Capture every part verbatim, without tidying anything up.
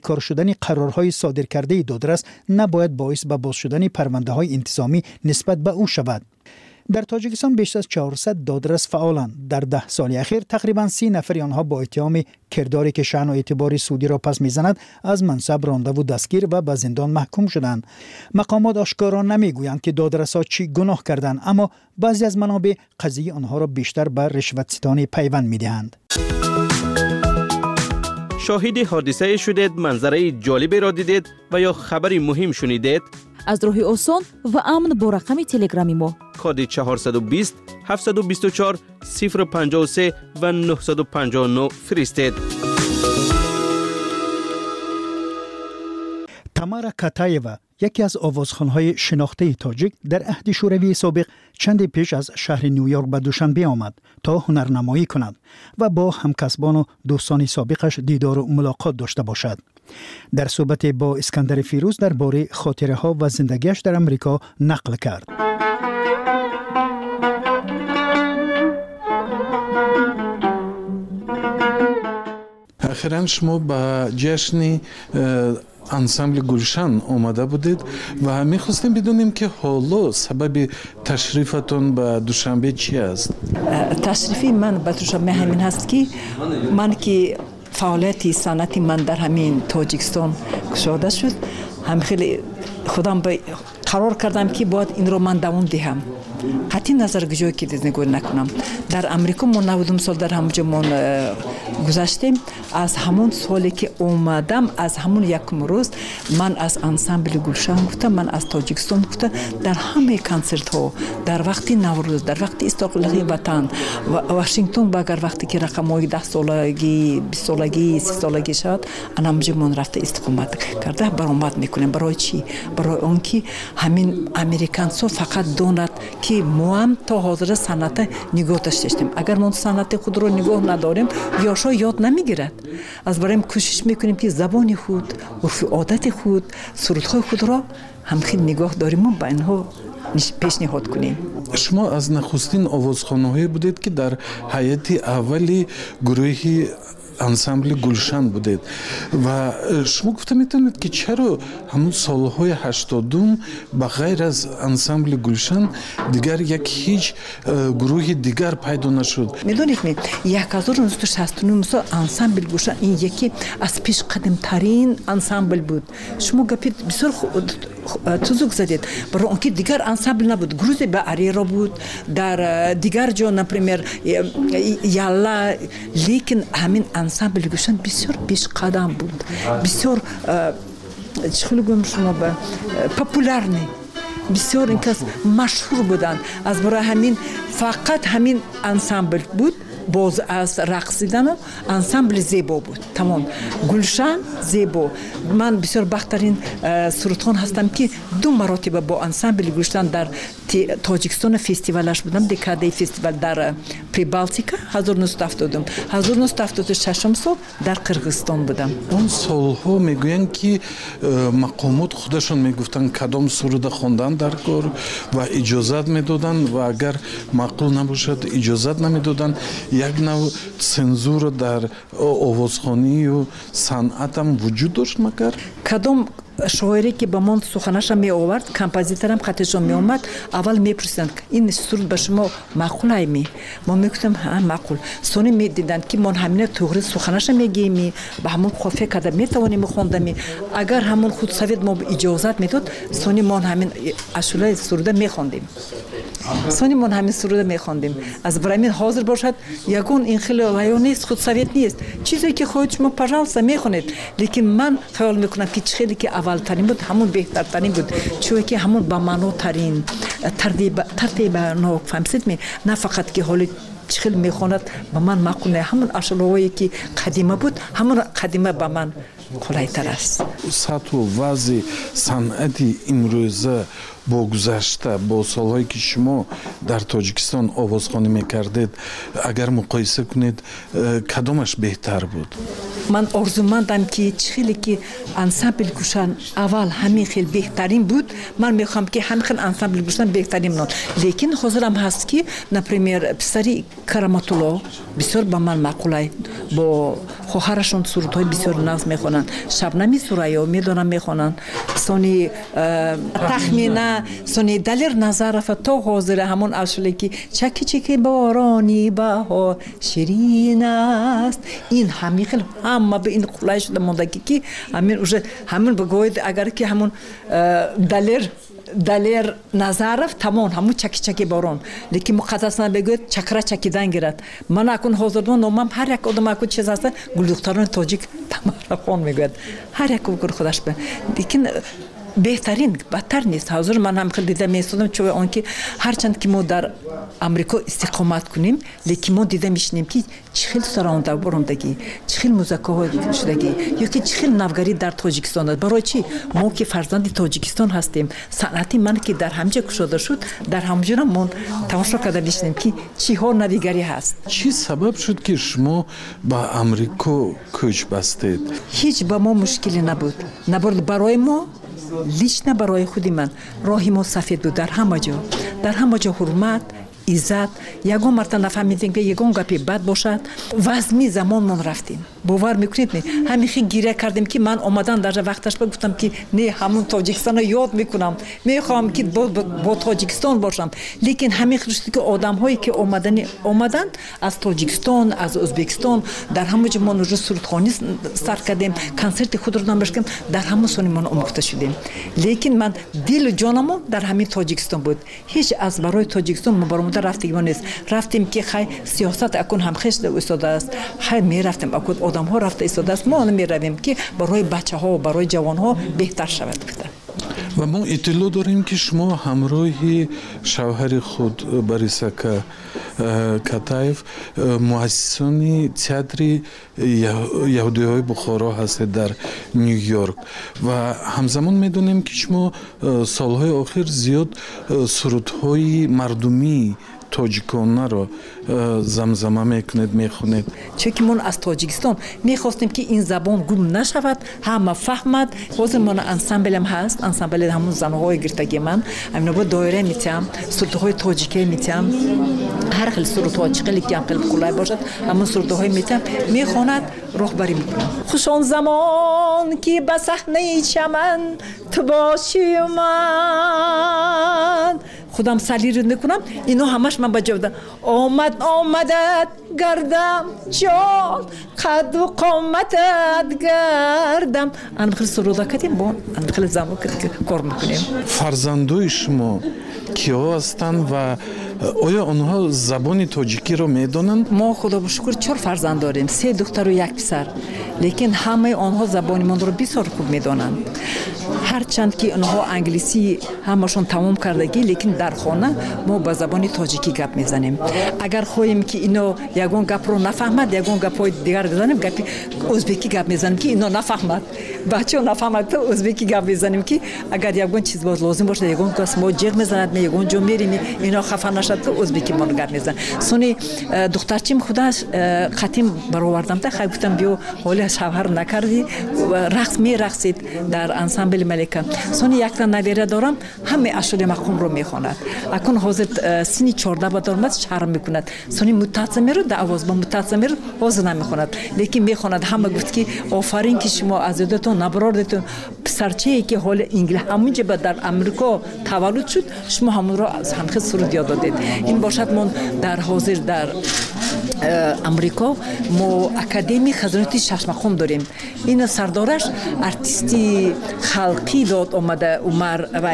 کار شدن قرارهای صادر کرده دادرس نباید باعث به باز شدن پرونده های انتظامی نسبت به او شود. در تاجیکستان بیش از چهارصد دادرس فعالند. در ده سال اخیر تقریبا سی نفر آنها با اتهام کرداری که شأن و اعتبار سودی را پس میزند از منصب رانده و دستگیر و به زندان محکوم شدند. مقامات آشکارا نمیگویند که دادرس‌ها چی گناه کردند، اما بعضی از منابع قضیه آنها را بیشتر به رشوت ستانی پیوند میدهند. شاهد حادثه شدید، منظره جالبی را دیدید و یا خبری مهم شنیدید؟ از راه آسان و امن با رقم تلگرامی ما کد چهارصد و بیست هفتصد و بیست و چهار صفر پنجاه و سه و نهصد و پنجاه و نه فرستید. تامارا کاتایوا، یکی از آوازخوان‌های شناخته تاجیک، در عهد شوروی سابق چند پیش از شهر نیویورک به دوشنبه آمد تا هنرنمایی کند و با همکسبان و دوستان سابقش دیدار و ملاقات داشته باشد. در صحبت با اسکندر فیروز درباره خاطره‌ها و زندگیش در امریکا نقل کرد. اخیراً شما به جشن انسامبل گلشن آمده بودید و می‌خواستیم بدونیم که حالا سبب تشریفتون به دوشنبه چی است؟ تشریفی من به دوشنبه همین هست که من که فعالیت صنعتی من در همین تاجیکستان گشوده شد، هم خیلی خودم قرار کردم که باید این رو من دوام دهم. قطعی نظر گجایی که نگاه نکنم. در امریکا ما نودم سال در همونجا ما گذاشتیم. از همون سالی که اومدم، از همون یکم روز من از انسامبل گلشن گفتم، من از تاجیکستان گفتم، در همه کنسرت ها، در وقتی نوروز، در وقتی استقلالی وطن و واشنگتن، اگر وقتی که رقم‌های ده سالگی، بیست سالگی، سی سالگی شد، انامجا من رفته استقامت کرده برآمد میکنیم. برای چی؟ برای اون که همین امریکان‌ها فقط دونند که ما هم تا حاضر صنعت نگاه داشتیم. اگر ما صنعت خود رو نگاه نداریم، یاشا یاد نمیگیرد. از برایم کوشش میکنیم که زبان خود، عرف عادت خود، سرودهای خود را هم خیلی نگاه داریم و با اینها پیشنهاد کنیم. شما از نخستین آوازخوان‌هایی بودید که در هیئت اولی گروه انسامبل گلشن بودید و شما گفته میتونید که چرا همون سالهای هشتادم به غیر از انسامبل گلشن دیگر یک هیچ گروه دیگر پیدا نشد؟ میدونید می هزار و نهصد و شصت و نه سال انسامبل گلشن این یکی از پیش قدم ترین انسامبل بود. شما گپید بسیار تزوک زدید، برای اون که دیگر انسامبل نبود. گروه به اریرا بود، در دیگر جا نپریمیر یالا، لیکن همین انسامبل گلشن بسیار پیش قدم بود، بسیار چخیلی گویم شما به پاپولار نه، بسیار این کس مشهور بودن. از برای همین فقط همین انسامبل بود. باز از رقصیدن و انسامبل زیبا بود. تمام گلشن زیبا. من بسیار بخترین سرودخوان هستم که دو مراتب با انسامبل گلشن در تاجیکستان فستیوالش بودم. دکاده فستیوال در پریبالتیکا هزار و نهصد و هفتاد هزار و نهصد و هفتاد و شش سال در قرغیزستان بودم. اون سالها میگویند که مقامات خودشون میگفتن کدام سرود خواندن در کار و اجازت میدادن و اگر معقول نباشد اجازت نمیدادن. یک نوع سنزور در آوازخوانی و صنعت هم وجود داشت. مگر کدام شاعری که با من سخنش می آورد، کمپوزیتورم خطش می آمد، اول می پرسیدند این سرود به شما معقول است؟ ما می گفتم ها معقول. سونی می دیدند که من همین توغری سخنش میگیم، به همون قافیه کده می توانیم خواندم. اگر همون خود سوید ما اجازت میداد، سونی من همین اشعار سرود می خواندیم. سونی من همین سرود می خواندیم. از برای حاضر باشد یگون این خیلی ویون نیست، خود سوید نیست. چیزی که خودت شما پژالسا می خونید. لیکن من خیال میکنم که چیزی که اول ترین بود همون بهترترین بود، چون که همون با معنا ترین ترتیب ترتیب نو فهمید می، نه فقط که حالی چخیل میخواند با من معقول نه. همون اشعاری که قدیمی بود همون قدیمی با من قلایتر است. سطح و وضع صنعتی امروزه با گذشته با سالهایی که شما در تاجیکستان آوازخوانی میکردید اگر مقایسه کنید کدامش بهتر بود؟ من آرزومندم که چخیلی که انسامبل گلشن اول همین خیلی بهترین بود. من میخوام که همین خیلی انسامبل گلشن بهترین بود. لیکن حاضرم هست که نپریمیر پسری کرامت الله بسیار با من معقوله، با خواهرشون سرودهای بسیار ناز میخونن. میخونن. شبنمی سورایو میدونم میخونن. سونی تخمینه سونی دلیر نظر تو حاضر همون اشلی که چکی چکی بارانی بها شیرین است. این همین خیلی همه به این خلای شده مونده که همین اوجه همون بگوید اگر که همون دلیر دلیر نظرف تمام همون چکی چکی باران لیکن مقدسنا بگوید چکره چکیدن گیرد. من اکن حاضر دون نامم هر یک آدم اکن چیز هست گلدختران تاجیک تمام خون میگوید هر یک بگر خودش به لیکن بهترین بدتر نیست. حاضر من هم خیلی دیدم میستادم چون آنکه هرچند که ما در امریکا استقامت کنیم لیکن ما دیده میشنیم که چخیل سراونده برندگی چخیل موزیکا های شدگی یا که چخیل نفگری در تاجیکستان است. برای چی ما که فرزند تاجیکستان هستیم صنعتی من که در همجا کشاده شد در همجا ما تماشا کرده میشنیم که چی ها نویگری هست. چی سبب شد که شما با امریکا کوچ بستید؟ هیچ با ما مشکلی نبود. نبود برای ما لیش نه برای خودی من راهی ما سفید بود. در همه جا در همه جا حرمت عزت یگون مرتبه نفهمیدیم که یگون گپی بد باشد وزمی زمان من رفتیم. باور میکنید نه همین خیلی گیره کردیم که من اومدن در وقتش بگفتم که نه همون تاجیکستان رو یاد میکنم میخوام که با, با تاجیکستان باشم. لیکن همین خیلی که آدم هایی که اومدن اومدن از تاجیکستان از ازبکستان در همون جا ما نوجه سرودخانی سر کردیم کنسرت خود رو نامش کردیم در همون سونی من آموخته شدیم. لیکن من دل جانم در همین تاجیکستان بود. هیچ از برای تاجیکستان ما رفتیم نیست. رفتیم که خیلی سیاست اکن هم خشت استاد است. خیلی می رفتیم اکن آدم ها رفته استاد است. ما می رویم که برای بچه ها و برای جوان ها بهتر شود بده. و ما اطلاع داریم که شما همراهی شوهر خود باریساکا کاتایف مؤسسانی تئاتری یهودی های بخارا هست در نیویورک و همزمان میدونیم که شما سالهای آخر زیاد سرودهای مردمی تاجیکانه رو زمزمه میکنید میخونید. چون که من از تاجیکستان میخواستیم که این زبان گم نشود همه فهمد. حاضر من انسامبل هم هست انسامبل همون زنهای گرتگی من همین با دایره میتیم سرودهای تاجیکی میتیم هر خیلی سرودها چقلی که هم خیلی کلای باشد همون سرودهای میتیم میخواند راهبری میکنم. خوش آن زمان که به صحنه چمن تو باشی من خودم سلیرد میکنم اینو همش من بجودم آمد آمدت گردم جان قد و قامتت گردم ان خیلی سرودا کردیم با ان خیلی زمان کار میکنیم. فرزندای شما کیا هستند و آیا آنها زبان تاجیکی رو میدونن؟ ما خدا به شکر چهار فرزند داریم سه دختر و یک پسر لیکن همه آنها زبان من رو بسیار خوب میدونن. هرچند که آنها انگلیسی همشون تمام کردگی لیکن در خانه ما با زبان تاجیکی گپ میزنیم. اگر خواهیم که اینو یگون گپ رو نفهمد یگون گپای دیگر بزنیم گپ ازبکی گپ میزنیم که اینو نفهمد بچه‌ها نفهمد تو ازبکی گپ میزنیم که اگر یگون چیز باز لازم باشه یگون کس ما جیغ میزند می یگون جو میریم اینا خفه نشد تو ازبکی ما گپ میزنن. سونی دخترچیم خودش خاتم برآوردم تا خیلی گفتم بیو حالا شوهر نکردی رقص می رقصید در انسامبل ملکه. سونی یک تا نویره دارم همه اشعار مقام رو میخواند. اکن حاضر سنی چهارده با دارمت شرم میکند. سونی متصمی رو در آواز با متصمی رو حاضر نمیخواند لیکن میخواند. همه گفت که آفرین که شما از یادتون نبرار دیتون پسرچه‌ای که حال انگلیس همونجا به در امریکا تولد شد شما همون رو از هم خیلی سرود یاد دادید. این باشد من در حاضر در امریکا ما اکادمی خزانتی ششمخون داریم. این سردارش ارتیستی خلقی داد اومده عمر و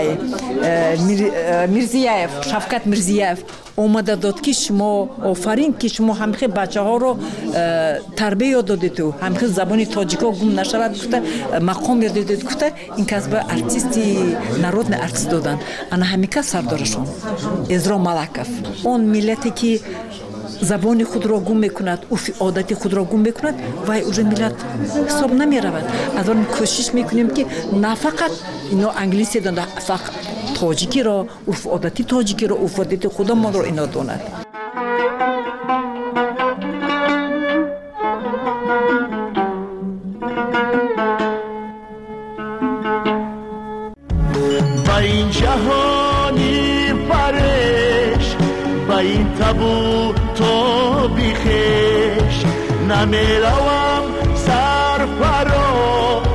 میرزیاف شفقت میرزیاف اومده داد که شما آفرین که شما همخی بچه ها رو تربیت یاد دادید و همخی زبانی تاجیکا گم نشود گفته مقام یاد دادید گفته این کسب ارتیستی نرود نه ارتیست دادن. انا همیکا سردارشون ازرا ملکف اون ملتی که زبان خود را گم میکند عرف عادت خود را گم میکند و اون ملت حساب نمی رود. از آن کوشش میکنیم که نه فقط اینا انگلیسی داند فقط تاجیکی را عرف عادتی تاجیکی را عرف عادت خودمان را اینا داند. با این جهانی پرش با این تابو تو بیخش نمیروم سر فرا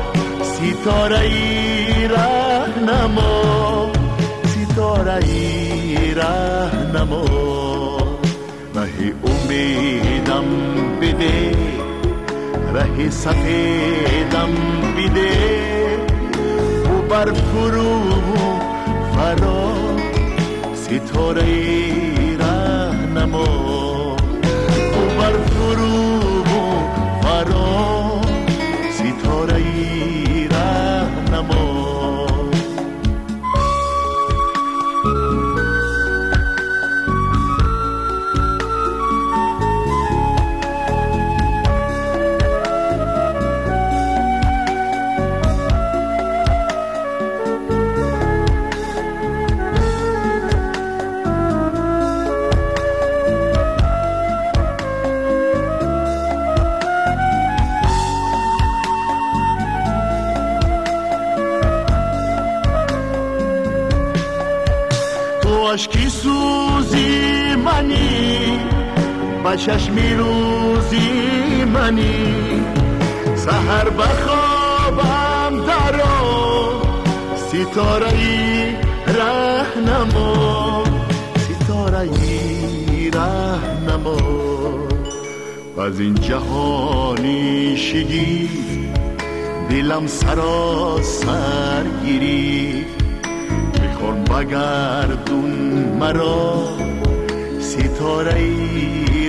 ستاره ای راهنما ستاره ای راهنما ره امیدم بده ره سفیدم بده و بر فرو فرا ستاره ای راهنما و بر فرو فرا ستاره ای راهنما عشقی سوزی منی با چشمی روزی منی سحر بخوابم درا ستاره ای راهنما ستاره ای راهنما از این جهانی شگی دلم سراسر گیری میخوام بگردون مرا ستاره ای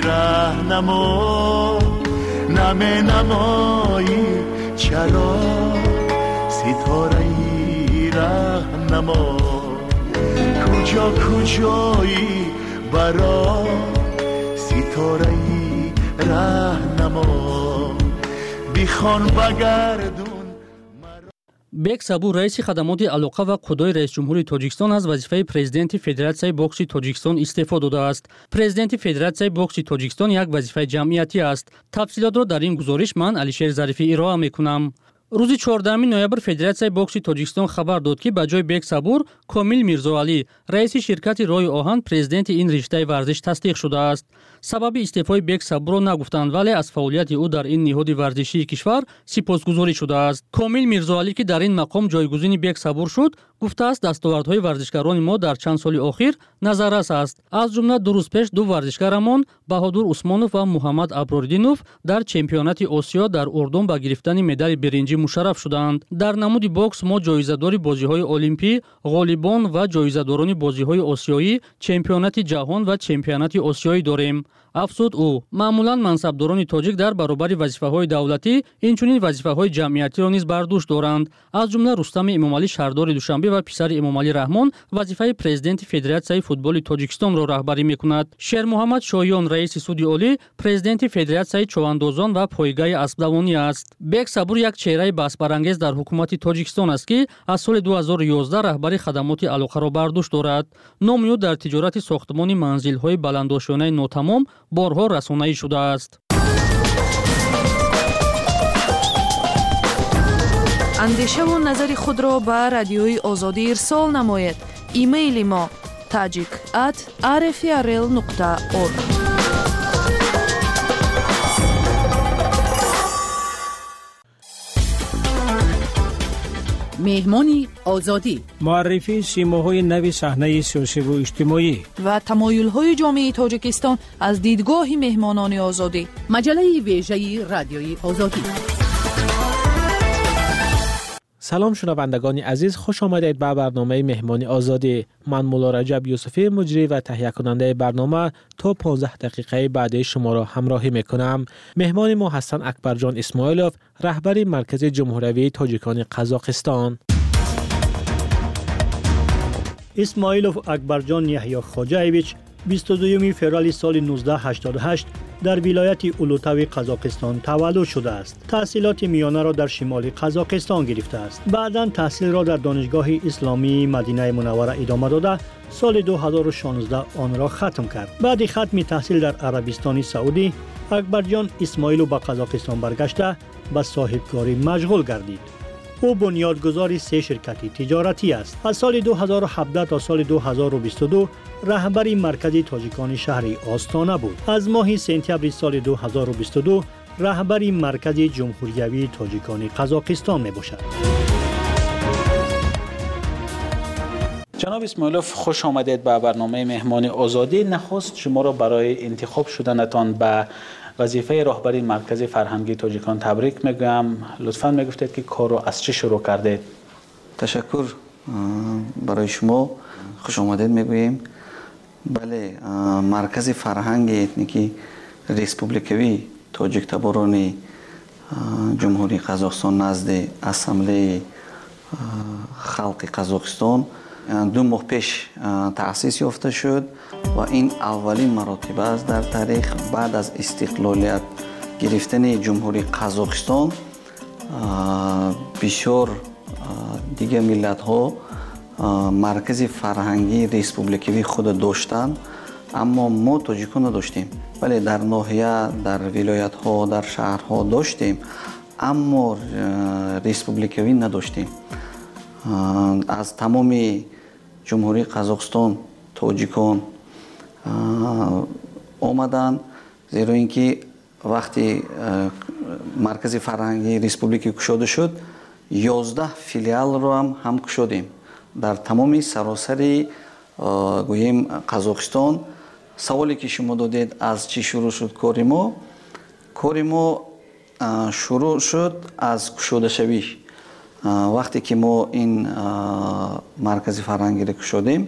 راهنما نمه نمایی چرا ستاره ای راهنما کجا کجایی برا ستاره ای راهنما بیخوان بگردون. бек сабур раиси хадамоти алоқа ва қудои раисҷумҳури тоҷикистон аз вазифаи президенти федератсияи бокси тоҷикистон истеъфо додааст. Президенти федератсияи бокси тоҷикистон як вазифаи ҷамъиятӣ аст. Тафсилотро дар ин гузориш ман Алишер Зарифӣ ироа мекунам. рӯзи чордаҳуми ноябр федератсияи бокси тоҷикистон хабар дод ки ба ҷои бек сабур Комил Мирзоалӣ раиси ширкати Роҳи Оҳан президенти ин риштаи варзиш тасдиқ шудааст. сабаби истеъфои бек сабурро нагуфтанд, вале аз фаъолияти ӯ дар ин ниҳоди варзишии кишвар сипосгузорӣ шудааст. Комил Мирзоалӣ ки дар ин мақом ҷойгузини бек сабур шуд, гуфтааст дастовардҳои варзишгарони мо дар чанд соли охир назаррас аст. аз ҷумла ду рӯз пеш ду варзишгарамон Баҳодур Усмонов ва Муҳаммад Аброриддинов дар чемпионати Осиё дар Урдун ба гирифтани медали биринҷӣ мушарраф шуданд. дар намуди бокс мо ҷоизадори бозиҳои олимпӣ, ғолибон ва ҷоизадорони бозиҳои осиёӣ, чемпионати ҷаҳон ва чемпионати осиёӣ дорем. афзуд ӯ. маъмулан мансабдорони тоҷик дар баробари вазифаҳои давлатӣ инчунин вазифаҳои ҷамъиятиро низ бар дӯш доранд. аз ҷумла Рустами Эмомалӣ шаҳрдори Душанбе ва писари Эмомалӣ Раҳмон вазифаи президенти Федератсияи футболи Тоҷикистонро раҳбарӣ мекунад. Шермуҳаммад Шоҳиён раиси суди олӣ президенти Федератсияи човандозон ва поигаи аспдавонӣ аст. бек сабур як чеҳраи баҳсбарангез дар ҳукумати Тоҷикистон аст ки аз соли ду ҳазору ёздаҳ раҳбари хадамоти алоқаро бар дӯш дорад. номи ӯ дар тиҷорати сохтмони манзилҳои баландошонаи нотамом борҳо расонаӣ шудааст. андешаву назари худро ба радиои озодӣ ирсол намоед. имейли мо tajik at r f r l нуқта org. مهمانی آزادی معرفی سیماهای نوی صحنه سیاسی و اجتماعی و تمایل‌های جامعه تاجیکستان از دیدگاه مهمانان آزادی. مجله ویژه رادیوی آزادی. سلام شنوندگان عزیز، خوش آمدید به برنامه مهمانی آزادی. من مولا رجب یوسفی مجری و تهیه کننده برنامه تا پانزده دقیقه بعد شما را همراهی میکنم. مهمان ما هستند اکبرجان اسماعیلوف، رهبر مرکز جمهوری تاجیکان قزاقستان. اسماعیلوف اکبرجان یحیی خواجه‌ایویچ بیست و دوم فوریه سال نوزده هشتاد و هشت در ولایت اولوتاوی قزاقستان تولد شده است. تحصیلات میانه را در شمال قزاقستان گرفته است. بعداً تحصیل را در دانشگاه اسلامی مدینه منوره ادامه داده سال دو هزار و شانزده آن را ختم کرد. بعد ختم تحصیل در عربستان سعودی، اکبرجان اسماعیلوف به قزاقستان برگشته به صاحبکاری مشغول گردید. او بنیادگذار سه شرکت تجارتی است. از سال دو هزار و هفده تا سال دو هزار و بیست و دو رهبر مرکز تاجیکان شهر آستانه بود. از ماه سپتامبر سال دو هزار و بیست و دو رهبر مرکز جمهوری تاجیکان قزاقستان می باشد. جناب اسماعیلوف، خوش آمدید به برنامه مهمان آزادی. نخست شما را برای انتخاب شدنتان به وظیفه راهبری مرکز فرهنگی تاجیکان تبریک میگویم. لطفاً میگفتید که کار رو از چه شروع کردید؟ تشکر برای شما، خوش آمدید میگوییم. بله، مرکز فرهنگ اتنیکی ریسپوبلیکوی تاجیک تباران جمهوری قزاقستان نزد اسامبله خلق قزاقستان دو ماه پیش تأسیس یافته شد و این اولین مراتب است در تاریخ. بعد از استقلالیت گرفتن جمهوری قزاقستان بسیار دیگه ملت ها مرکز فرهنگی ریسپوبلیکوی خود داشتند، اما ما تاجیکان نداشتیم. ولی در ناحیه، در ولایت ها، در شهرها داشتیم، اما ریسپوبلیکوی نداشتیم. از تمام جمهوری قزاقستان تاجیکان آمدند، زیرا اینکه وقتی مرکز فرهنگی ریسپوبلیکی گشاده شد یازده فیلیال رو هم هم گشادیم در تمام سراسر گوییم قزاقستان. سوالی که شما دادید از چی شروع شد کاری ما؟ کاری ما شروع شد از گشاده شویش. وقتی که ما این مرکز فرهنگی را گشادیم،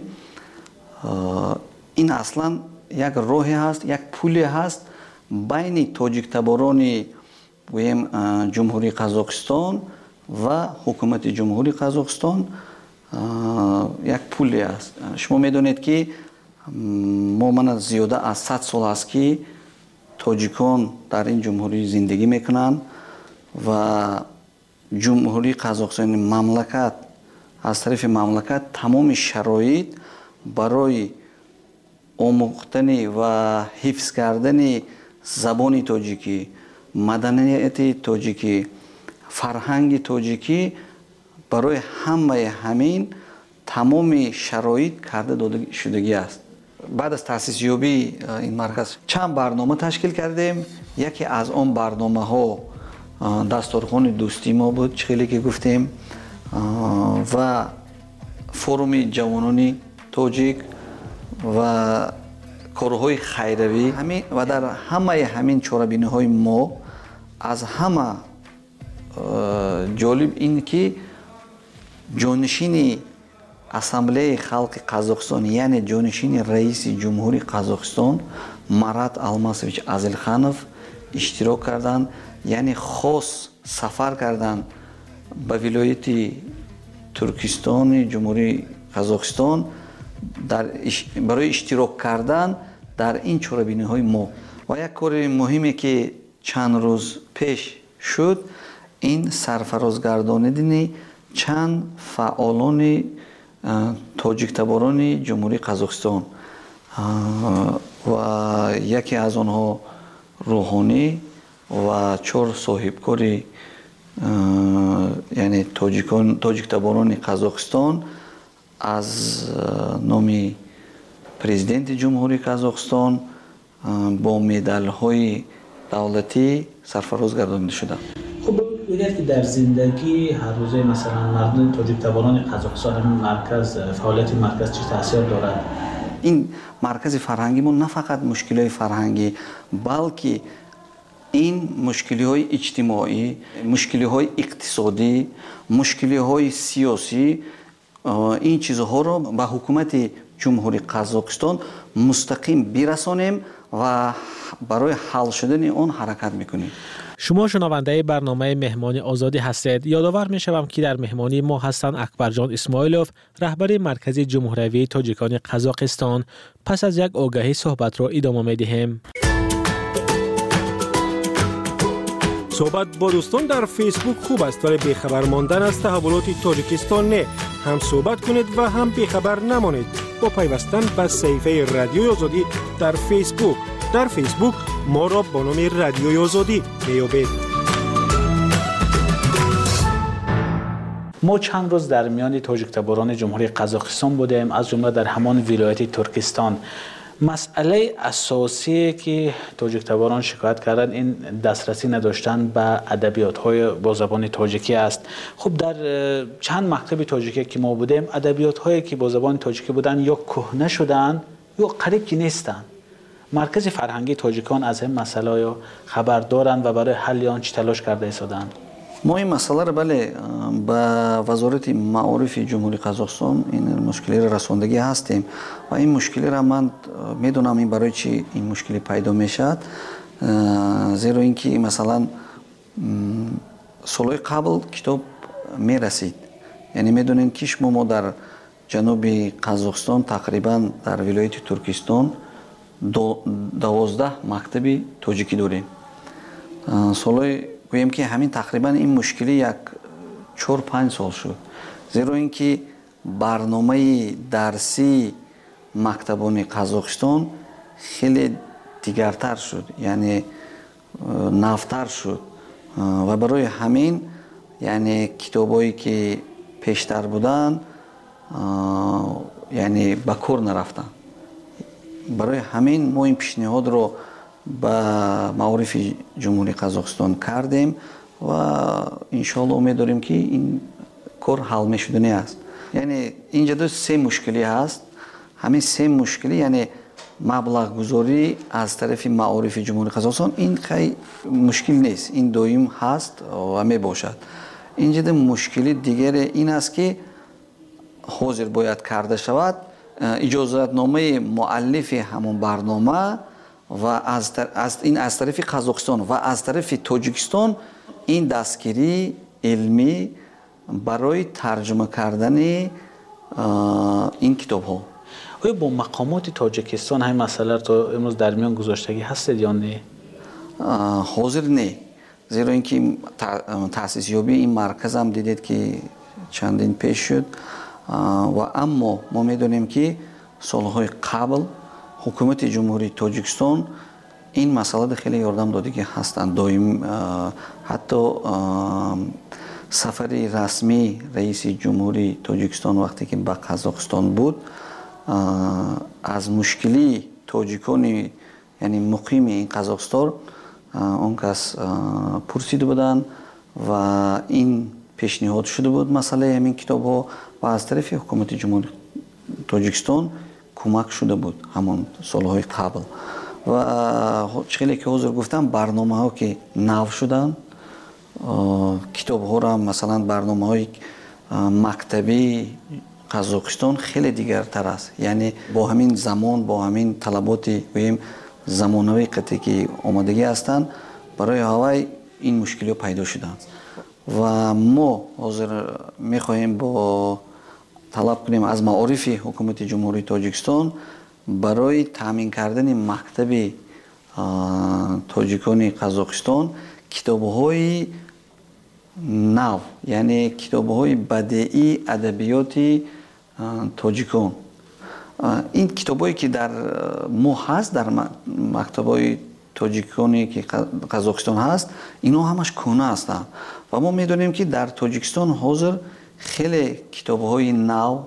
این اصلا یک راهی هست، یک پولی هست بین تاجیک تباران گوییم جمهوری قزاقستان و حکومت جمهوری قزاقستان. یک پولی است. شما میدونید که ما من زیاده از صد سال است که تاجیکان در این جمهوری زندگی میکنند و جمهوری قزاقستان مملکت از طرف مملکت تمام شرایط برای آموختن و حفظ کردن زبان تاجیکی، مدنیت تاجیکی، فرهنگ تاجیکی، برای همه همین تمام شرایط کرده داده شدگی است. بعد از تأسیس یابی این مرکز چند برنامه تشکیل کردیم. یکی از آن برنامه ها دستارخوان دوستی ما بود، خیلی که گفتیم، و فروم جوانان تاجیک و کارهای خیروی همین. و در همه همین چاره‌بینی های ما از همه جالب این که جانشین اسامبله خلق قزاقستان، یعنی جانشین رئیس جمهوری قزاقستان مرات الماسویچ ازلخانوف اشتراک کردند، یعنی خاص سفر کردند به ولایت ترکستان جمهوری قزاقستان در برای اشتراک کردن در این چاره‌بینی های ما. و یک کار مهمی که چند روز پیش شد، این سرفرازگردانیدن چند فعالان تاجیک تباران جمهوری قزاقستان و یکی از آنها روحانی و چهار صاحبکاری یعنی تاجیکان تاجیک تباران قزاقستان از نام پرزیدنت جمهوری قزاقستان با مدال های دولتی سرفراز گردانیده شدند. خب بگید که در زندگی هر روزه مثلا مردم تاجیک تباران قزاقستان این مرکز فعالیت مرکز چه تاثیر دارد؟ این مرکز فرهنگی ما نه فقط مشکلات فرهنگی، بلکه این مشکلات اجتماعی، مشکلات اقتصادی، مشکلات سیاسی، این چیزها رو به حکومت جمهوری قزاقستان مستقیم برسانیم و برای حل شدن آن حرکت میکنیم. شما شنونده برنامه مهمان آزادی هستید. یادآور میشوم که در مهمانی ما هستند اکبرجان اسماعیلوف، رهبر مرکز جمهوری تاجیکان قزاقستان. پس از یک آگهی صحبت را ادامه میدهیم. صحبت با دوستان در فیسبوک خوب است، ولی بیخبر ماندن از تحولات تاجیکستان نه. هم صحبت کنید و هم بیخبر نمانید با پیوستن به صفحه رادیوی آزادی در فیسبوک. در فیسبوک ما را با نام رادیوی آزادی میابید. ما چند روز در میان تاجیک تباران جمهوری قزاقستان بودیم، از جمله در همان ولایت ترکستان. مسئله اساسی که تاجیک تباران شکایت کردن این دسترسی نداشتن به ادبیات های با زبان تاجیکی است. خب در چند مکتب تاجیکی که ما بودیم ادبیات هایی که با زبان تاجیکی بودن یا کهنه شدن یا قریب که نیستن. مرکز فرهنگی تاجیکان از این مسئله یا خبر دارند و برای حل آن چی تلاش کرده ایستادند؟ ما این مسئله را بله با وزارت معارف جمهوری قزاقستان این مشکلی را رساندگی هستیم و این مشکلی را من میدونم این برای چی این مشکلی پیدا میشد، زیرا اینکه مثلا سالهای قبل کتاب میرسید، یعنی میدونین که شما ما در جنوب قزاقستان تقریبا در ولایت ترکستان دو دوازده مکتب تاجیکی داریم. سالهای گویم که همین تقریبا این مشکلی یک چهار پنج سال شد، زیرا اینکه برنامه درسی مکتبان قزاقستان خیلی دیگرتر شد، یعنی نوتر شد و برای همین یعنی کتابایی که پیشتر بودن یعنی به کار نرفتن. برای همین ما این پیشنهاد رو به معارف جمهوری قزاقستان کردیم و انشالله امید داریم که این کار حل میشدنی است. یعنی اینجا دو سه مشکلی هست. همین سه مشکلی یعنی مبلغ گذاری از طرف معارف جمهوری قزاقستان این خیلی مشکل نیست، این دویم هست و می باشد. اینجا دو مشکلی دیگر این است که حاضر باید کرده شود اجازت نامه مؤلف همون برنامه و از, از این از طرف قزاقستان و از طرف تاجیکستان این دستگیری علمی برای ترجمه کردن این کتاب ها. آیا با مقامات تاجیکستان همین مسئله تا امروز در میان گذاشتگی هستید یا نه؟ حاضر نه، زیرا اینکه تأسیس یابی این مرکز هم دیدید که چندین پیش شد و اما ما میدونیم که سالهای قبل حکومت جمهوری تاجیکستان این مسئله خیلی یاردم دادگی هستند. دایم حتی سفر رسمی رئیس جمهوری تاجیکستان وقتی که به قزاقستان بود از مشکلی تاجیکانی یعنی مقیم این قزاقستان اون کس پرسیده بودن و این پیشنهاد شده بود مسئله همین کتاب ها و از طرف حکومت جمهوری تاجیکستان کمک شده بود همون سالهای قبل و چیزی که حضور گفتم برنامه ها که نو شدن کتاب ها را مثلا برنامه های مکتبی قزاقستان خیلی دیگرتر است، یعنی با همین زمان با همین طلبات بگیم زمانوی قطعی که آمادگی هستند برای هوای این مشکلی پیدا شدند و ما حاضر میخواهیم با طلب کنیم از معارف حکومت جمهوری تاجیکستان برای تامین کردن مکتب تاجیکان قزاقستان کتاب‌های نو، یعنی کتاب‌های بدیعی ادبیات تاجیکان. این کتاب‌هایی که در ما هست در مکتب‌های تاجیکانی که قزاقستان هست اینا همش کهنه هستند و ما میدونیم که در تاجیکستان حاضر خیلی کتاب‌های نو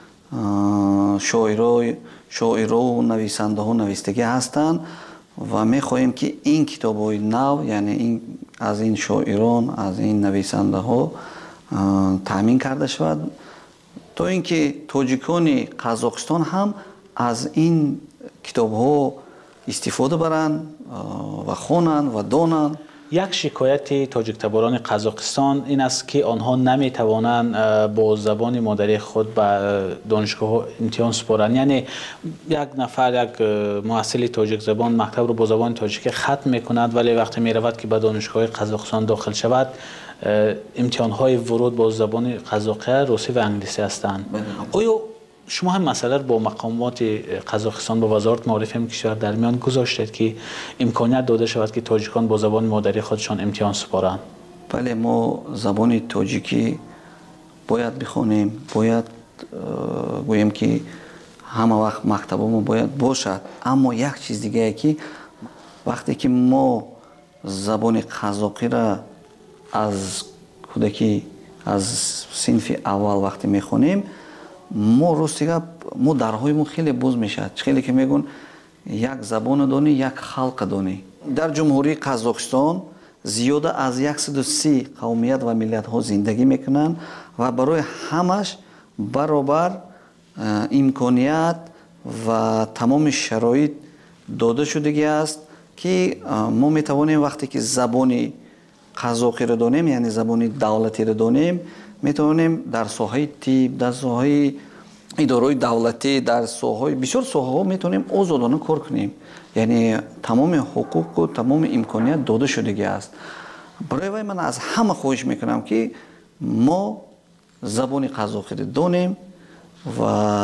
شاعرای شاعرها و نویسنده ها نویستگی هستند و میخواهیم که این کتاب‌های نو یعنی این از این شاعران از این نویسنده ها تامین کرده شود تا اینکه تاجیکان قزاقستان هم از این کتاب ها استفاده برند و خوانند و دانند. یک شکایت تاجیک تباران قزاقستان این است که آنها نمی توانند با زبان مادری خود به دانشگاه امتحان سپارند، یعنی یک نفر یک محصل تاجیک زبان مکتب رو با زبان تاجیکی ختم میکند ولی وقتی می رود که به دانشگاه قزاقستان داخل شود امتحان های ورود با زبان قزاقی، روسی و انگلیسی هستند. آیا شما هم مسئله رو با مقامات قزاقستان با وزارت معارف هم کشور در میان گذاشتید که امکانیت داده شود که تاجیکان با زبان مادری خودشان امتحان سپارند؟ بله، ما زبان تاجیکی باید بخونیم، باید گویم که همه وقت مکتبمون باید باشد، اما یک چیز دیگه که وقتی که ما زبان قزاقی را از کودکی از صنف اول وقتی میخونیم ما راستی ما درهای ما خیلی باز میشه. خیلی که میگن یک زبان دانی، یک خلق دانی. در جمهوری قزاقستان زیاده از صد و سی قومیت و ملت ها زندگی میکنن و برای همش برابر امکانیت و تمام شرایط داده شدگی است که ما میتوانیم وقتی که زبان قزاقی را دانیم، یعنی زبان دولتی را دانیم، میتوانیم در ساحه طب، در ساحه اداره دولتی، در ساحه بسیار ساحه ها میتونیم آزادانه کار کنیم. یعنی تمام حقوق و تمام امکانیت داده شدگی است. برای وای من از همه خواهش میکنم که ما زبان قزاقی را دانیم و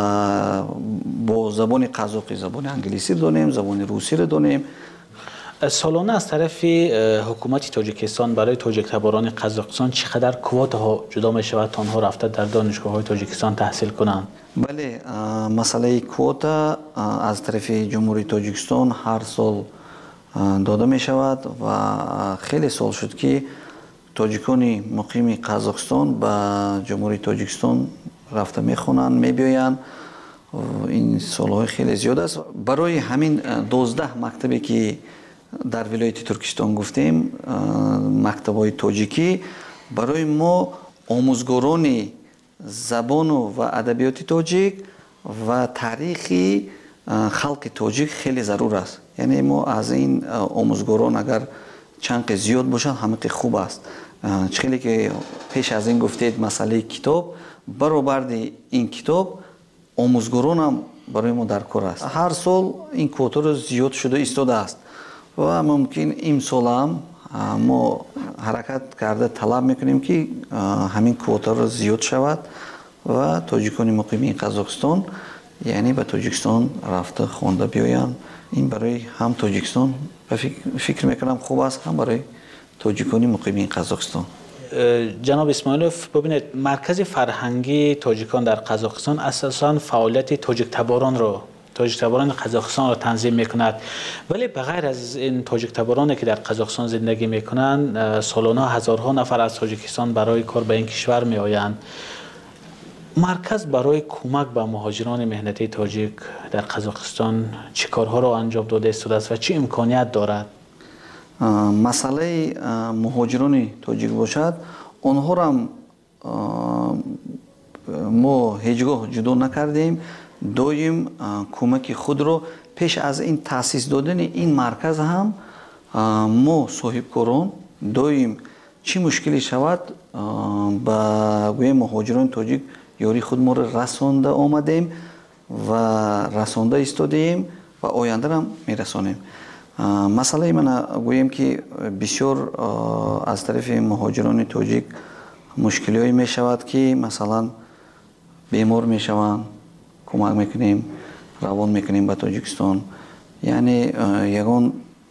با زبان قزاقی زبان انگلیسی دانیم، زبان روسی را دانیم. سالانه از طرف حکومت تاجیکستان برای تاجیک تباران قزاقستان چقدر کوتا ها جدا می شود تا آنها رفته در دانشگاه های تاجیکستان تحصیل کنند؟ بله، مسئله کوتا از طرف جمهوری تاجیکستان هر سال داده می شود و خیلی سال شد که تاجیکان مقیم قزاقستان به جمهوری تاجیکستان رفته می خوانند، می بیایند. این سالهای خیلی زیاد است. برای همین دوازده مکتبی که در ولایت ترکستان گفتیم، مکتب‌های تاجیکی، برای ما آموزگاران زبان و ادبیات تاجیک و تاریخی خلق تاجیک خیلی ضرور است. یعنی ما از این آموزگاران اگر چند زیاد باشن همه خوب است. چخیلی که پیش از این گفتید مسئله کتاب، برآورد این کتاب آموزگاران هم برای ما در کار است. هر سال این کوتا رو زیاد شده ایستاده است و ممکن این سال هم ما حرکت کرده طلب میکنیم که همین کوتا رو زیاد شود و تاجیکان مقیم قزاقستان یعنی به تاجیکستان رفته خوانده بیایند. این برای هم تاجیکستان فکر میکنم خوب است، هم برای تاجیکان مقیم قزاقستان. جناب اسماعیلوف، ببینید مرکز فرهنگی تاجیکان در قزاقستان اساساً فعالیت تاجیک تباران رو تاجیک تباران قزاقستان را تنظیم میکند، ولی بغیر از این تاجیک تبارانی که در قزاقستان زندگی میکنند سالانه هزارها نفر از تاجیکستان برای کار به این کشور میآیند. مرکز برای کمک به مهاجران مهنتی تاجیک در قزاقستان چه کارها را انجام داده است و چه امکانیت دارد؟ مسئله مهاجران تاجیک باشد، آنها را ما هیچگاه جدا نکردیم. دویم کمک خود رو پیش از این تأسیس دادن این مرکز هم ما صاحبکاران دویم چی مشکلی شود با گوی مهاجران تاجیک یاری خود ما رو رسانده آمدیم و رسانده ایستادیم و آینده هم میرسانیم. مسئله من گویم که بسیار از طرف مهاجران تاجیک مشکلی هایی می شود که مثلا بیمار می شوند، کمک میکنیم، روان میکنیم به تاجیکستان. یعنی یگان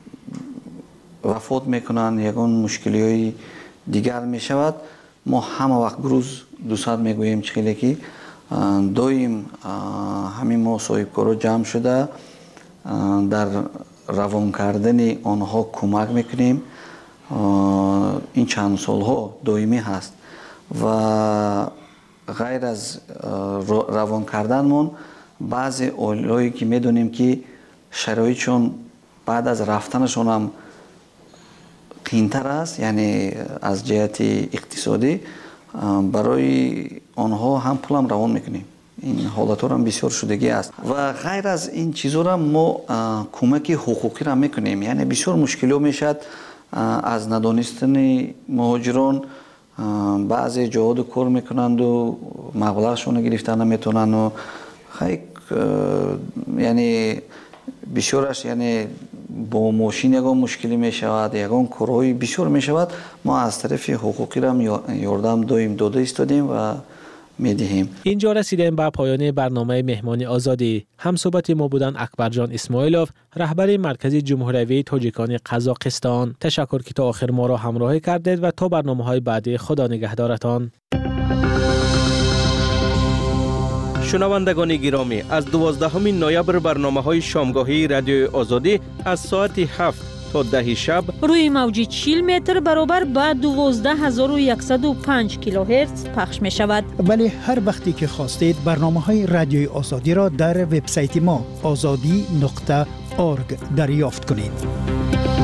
وفات میکنن، یگان مشکلی های دیگر میشود. ما همه وقت گروز دو ساعت میگوییم چخیلی که دویم همین ما صاحبکارا جمع شده در روان کردن آنها کمک میکنیم. این چند سال ها دائمی هست و غیر از روان کردنمون بعضی اولایی که میدونیم که شرایطشون بعد از رفتنشون هم قینتر است، یعنی از جهت اقتصادی برای آنها هم پول هم روان میکنیم. این حالت ها هم بسیار شدگی است و غیر از این چیزها را ما کمک حقوقی را میکنیم. یعنی بسیار مشکلی ها میشد از ندانستن مهاجران، بعضی جهاد کار میکنند و مبلغشون گرفتن نمیتونن و خیلی یعنی بسیارش یعنی با ماشین یکان مشکلی میشود، یکان کارهای بسیار میشود. ما از طرف حقوقی را یاردم دایم داده ایستادیم و میدهیم. اینجا رسیدیم به پایان برنامه مهمانی آزادی. هم صحبت ما بودن اکبرجان اسماعیلوف، رهبر مرکز جمهوری تاجیکان قزاقستان. تشکر که تا آخر ما را همراهی کردید و تا برنامه‌های بعدی خدا نگهدارتان. شنوندگان گرامی، از دوازدهم نوامبر برنامه‌های شامگاهی رادیوی آزادی از ساعت هفت تا ده شب روی موج چهل متر برابر با دوازده هزار و صد و پنج کیلوهرتز پخش می شود. ولی هر وقتی که خواستید برنامه های رادیوی آزادی را در وبسایت ما آزادی نقطه ارگ دریافت کنید.